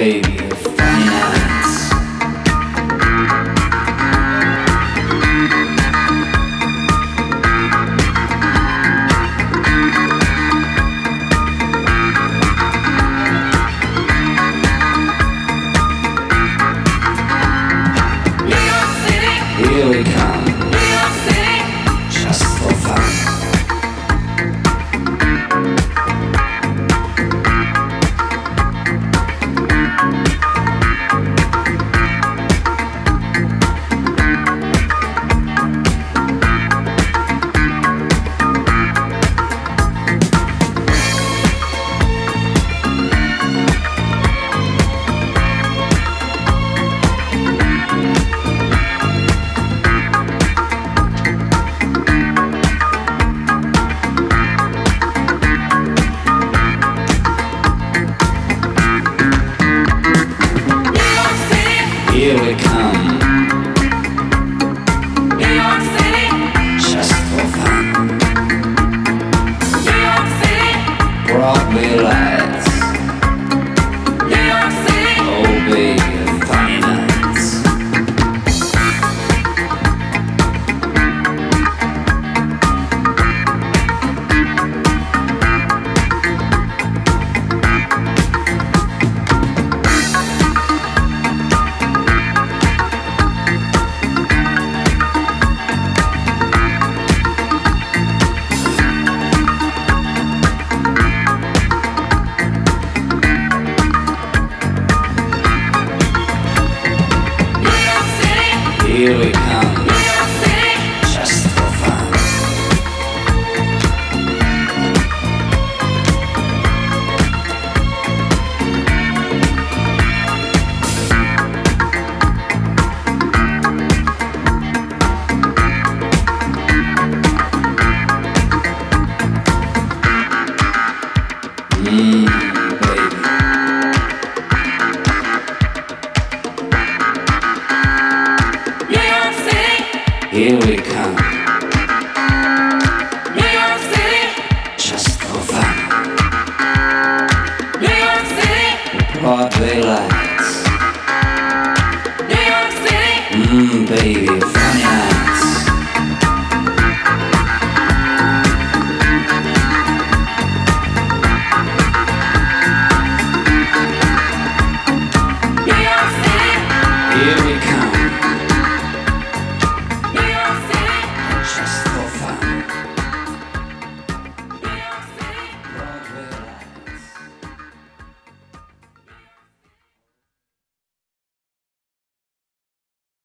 baby, a funny nights. New York City, Here we come, New York City, just for fun. New York City, Here we come, New York City, just for fun. New York City, Broadway lights, New York City, oh baby, a funny nights. New York City, Here we come, New York City, just for fun. Baby. New York City, Here we come, New York City, just for fun. New York City, Broadway lights, New York City, baby,